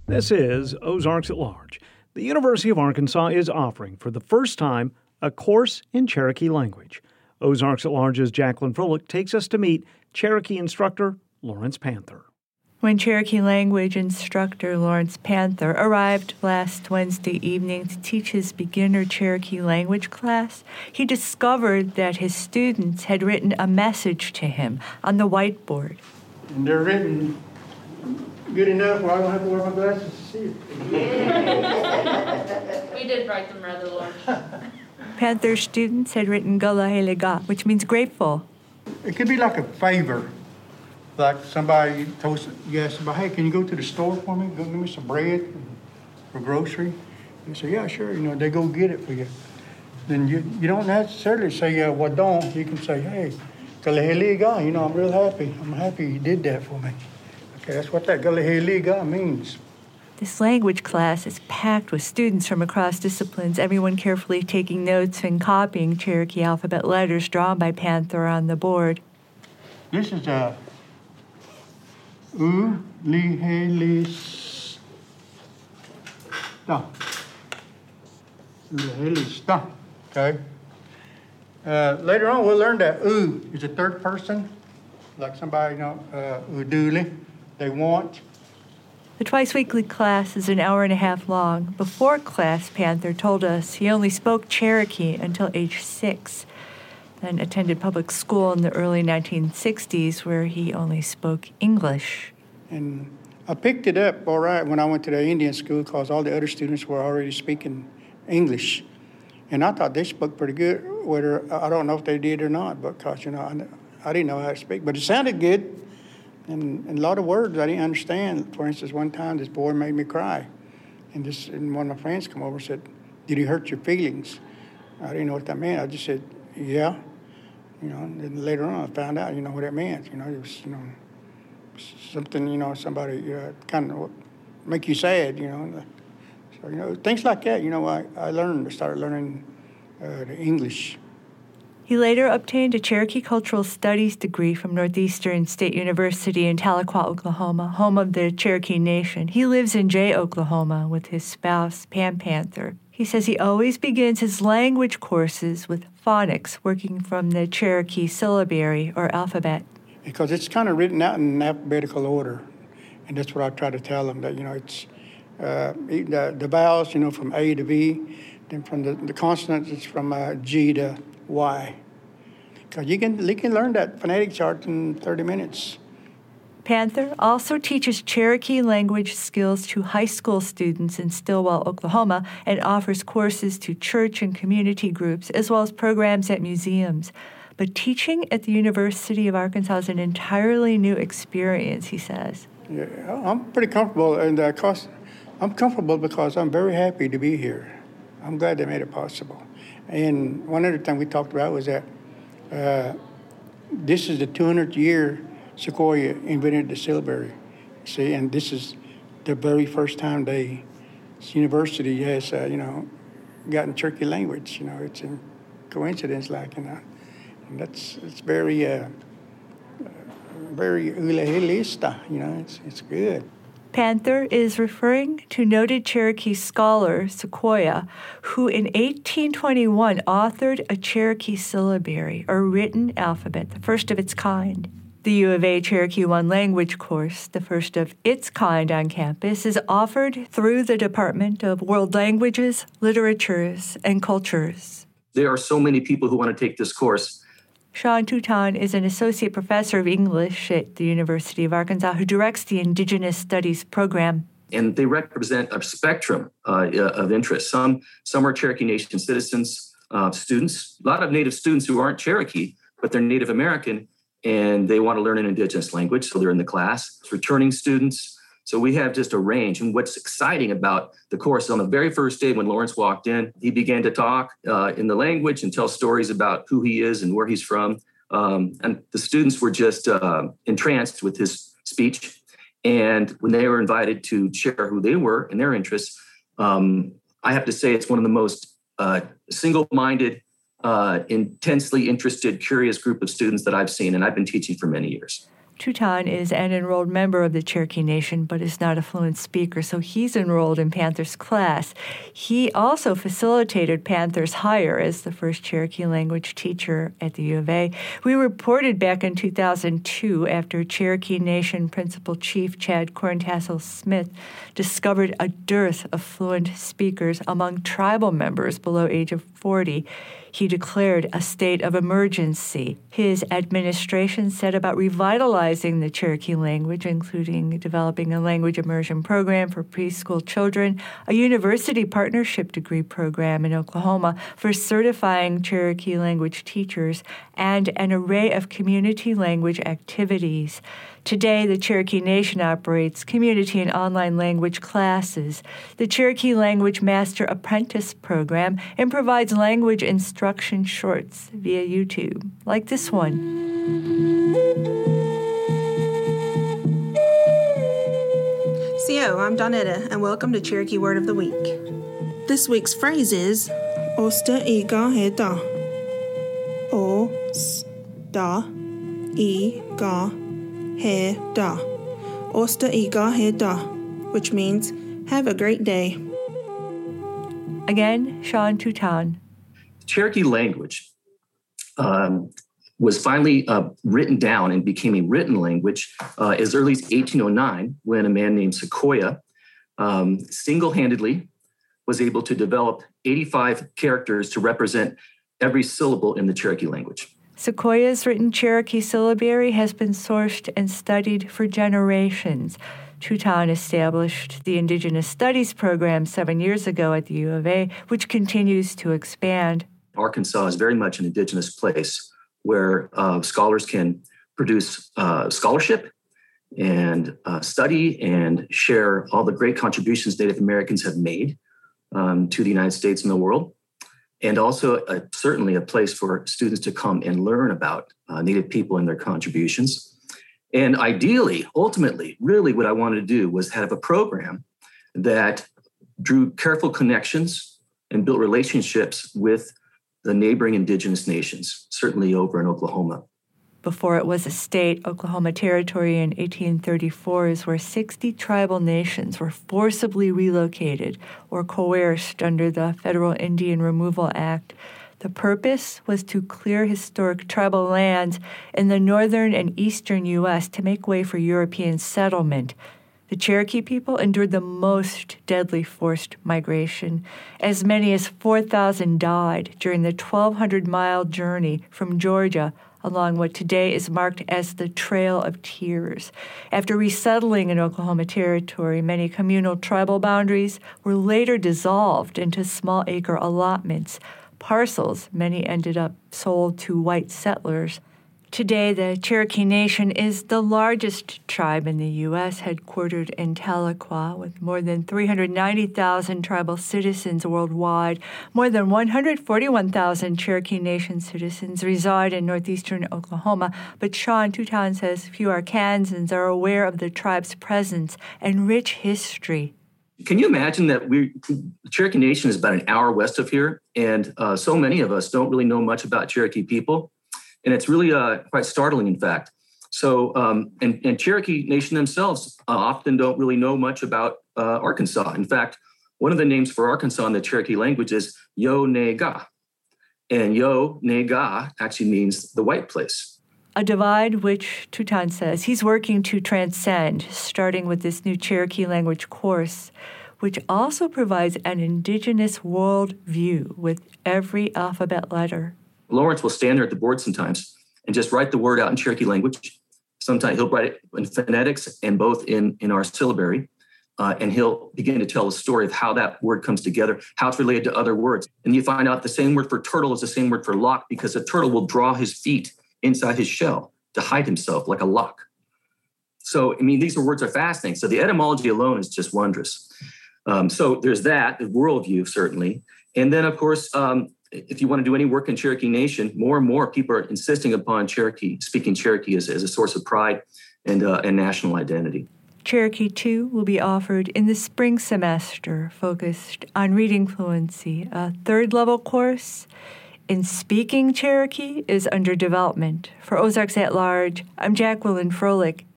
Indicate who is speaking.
Speaker 1: This is Ozarks at Large. The University of Arkansas is offering, for the first time, a course in Cherokee language. Ozarks at Large's Jacqueline Froelich takes us to meet Cherokee instructor Lawrence Panther.
Speaker 2: When Cherokee language instructor Lawrence Panther arrived last Wednesday evening to teach his beginner Cherokee language class, he discovered that his students had written a message to him on the whiteboard.
Speaker 3: And they're written good enough where I don't have to wear my glasses to see it.
Speaker 4: We did write them rather large.
Speaker 2: Panther's students had written Galahelega, which means grateful.
Speaker 3: It could be like a favor. Like somebody you ask somebody, hey, can you go to the store for me? Go give me some bread or grocery. And they say, yeah, sure. They go get it for you. Then you don't necessarily say, well, don't. You can say, hey, Galahelega, I'm real happy. I'm happy you did that for me. Okay, that's what that Galahelega means.
Speaker 2: This language class is packed with students from across disciplines, everyone carefully taking notes and copying Cherokee alphabet letters drawn by Panther on the board.
Speaker 3: This is a Ulihelista. Ulihelista. Okay. Later on, we'll learn that is a third person, like somebody, uduli, they want.
Speaker 2: The twice-weekly class is an hour and a half long. Before class, Panther told us he only spoke Cherokee until age 6, then attended public school in the early 1960s where he only spoke English.
Speaker 3: And I picked it up all right when I went to the Indian school because all the other students were already speaking English. And I thought they spoke pretty good, whether I don't know if they did or not, because, I didn't know how to speak. But it sounded good. And a lot of words I didn't understand. For instance, one time this boy made me cry. And one of my friends come over and said, did he hurt your feelings? I didn't know what that meant. I just said, yeah. And then later on I found out, what it meant. It was, something, somebody kind of make you sad, So, things like that, I started learning the English.
Speaker 2: He later obtained a Cherokee Cultural Studies degree from Northeastern State University in Tahlequah, Oklahoma, home of the Cherokee Nation. He lives in Jay, Oklahoma, with his spouse, Pam Panther. He says he always begins his language courses with phonics, working from the Cherokee syllabary or alphabet.
Speaker 3: Because it's kind of written out in alphabetical order, and that's what I try to tell them, that, it's the vowels, from A to V, then from the consonants, it's from G to Y. Because you can learn that phonetic chart in 30 minutes.
Speaker 2: Panther also teaches Cherokee language skills to high school students in Stillwell, Oklahoma, and offers courses to church and community groups, as well as programs at museums. But teaching at the University of Arkansas is an entirely new experience, he says.
Speaker 3: Yeah, I'm pretty comfortable, and I'm comfortable because I'm very happy to be here. I'm glad they made it possible. And one other thing we talked about was that this is the 200th year Sequoyah invented the syllabary. See, and this is the very first time this university has, gotten Cherokee language. It's a coincidence, and it's very, very ulahilista. It's good.
Speaker 2: Panther is referring to noted Cherokee scholar Sequoyah, who in 1821 authored a Cherokee syllabary, or written alphabet, the first of its kind. The U of A Cherokee One language course, the first of its kind on campus, is offered through the Department of World Languages, Literatures, and Cultures.
Speaker 5: There are so many people who want to take this course.
Speaker 2: Sean Touton is an associate professor of English at the University of Arkansas who directs the Indigenous Studies program.
Speaker 5: And they represent a spectrum of interests. Some are Cherokee Nation citizens, students, a lot of Native students who aren't Cherokee, but they're Native American, and they want to learn an Indigenous language, so they're in the class. Returning students. So we have just a range. And what's exciting about the course, on the very first day when Lawrence walked in, he began to talk in the language and tell stories about who he is and where he's from. And the students were just entranced with his speech. And when they were invited to share who they were and their interests, I have to say it's one of the most single-minded, intensely interested, curious group of students that I've seen, and I've been teaching for many years.
Speaker 2: Tutan is an enrolled member of the Cherokee Nation, but is not a fluent speaker, so he's enrolled in Panther's class. He also facilitated Panther's hire as the first Cherokee language teacher at the U of A. We reported back in 2002 after Cherokee Nation Principal Chief Chad Corntassel Smith discovered a dearth of fluent speakers among tribal members below age of 40. He declared a state of emergency. His administration set about revitalizing the Cherokee language, including developing a language immersion program for preschool children, a university partnership degree program in Oklahoma for certifying Cherokee language teachers, and an array of community language activities. Today, the Cherokee Nation operates community and online language classes, the Cherokee Language Master Apprentice Program, and provides language instruction shorts via YouTube, like this one.
Speaker 4: CO, I'm Donetta, and welcome to Cherokee Word of the Week. This week's phrase is Osta iga heda. O-sta iga heda. Osta iga heda, which means have a great day.
Speaker 2: Again, Sean Tutan.
Speaker 5: Cherokee language was finally written down and became a written language as early as 1809, when a man named Sequoyah single-handedly was able to develop 85 characters to represent every syllable in the Cherokee language.
Speaker 2: Sequoyah's written Cherokee syllabary has been sourced and studied for generations. Tutan established the Indigenous Studies program 7 years ago at the U of A, which continues to expand.
Speaker 5: Arkansas is very much an indigenous place where scholars can produce scholarship and study and share all the great contributions Native Americans have made to the United States and the world. And also certainly a place for students to come and learn about Native people and their contributions. And ideally, ultimately, really what I wanted to do was have a program that drew careful connections and built relationships with the neighboring indigenous nations, certainly over in Oklahoma.
Speaker 2: Before it was a state, Oklahoma Territory in 1834 is where 60 tribal nations were forcibly relocated or coerced under the Federal Indian Removal Act. The purpose was to clear historic tribal lands in the northern and eastern U.S. to make way for European settlement. The Cherokee people endured the most deadly forced migration. As many as 4,000 died during the 1,200-mile journey from Georgia along what today is marked as the Trail of Tears. After resettling in Oklahoma Territory, many communal tribal boundaries were later dissolved into small acre allotments. Parcels, many ended up sold to white settlers. Today, the Cherokee Nation is the largest tribe in the U.S., headquartered in Tahlequah, with more than 390,000 tribal citizens worldwide. More than 141,000 Cherokee Nation citizens reside in northeastern Oklahoma, but Sean Tutan says few Arkansans are aware of the tribe's presence and rich history.
Speaker 5: Can you imagine that the Cherokee Nation is about an hour west of here, and so many of us don't really know much about Cherokee people? And it's really quite startling, in fact. So, and Cherokee Nation themselves often don't really know much about Arkansas. In fact, one of the names for Arkansas in the Cherokee language is Yo-Ne-Ga. And Yo-Ne-Ga actually means the white place.
Speaker 2: A divide which Tutan says he's working to transcend, starting with this new Cherokee language course, which also provides an indigenous world view with every alphabet letter.
Speaker 5: Lawrence will stand there at the board sometimes and just write the word out in Cherokee language. Sometimes he'll write it in phonetics and both in our syllabary. And he'll begin to tell a story of how that word comes together, how it's related to other words. And you find out the same word for turtle is the same word for lock, because a turtle will draw his feet inside his shell to hide himself like a lock. So, I mean, these words are fascinating. So the etymology alone is just wondrous. So there's that, the worldview, certainly. And then, of course, if you want to do any work in Cherokee Nation, more and more people are insisting upon speaking Cherokee as a source of pride and national identity.
Speaker 2: Cherokee 2 will be offered in the spring semester, focused on reading fluency, a third-level course in speaking Cherokee is under development. For Ozarks at Large, I'm Jacqueline Froelich.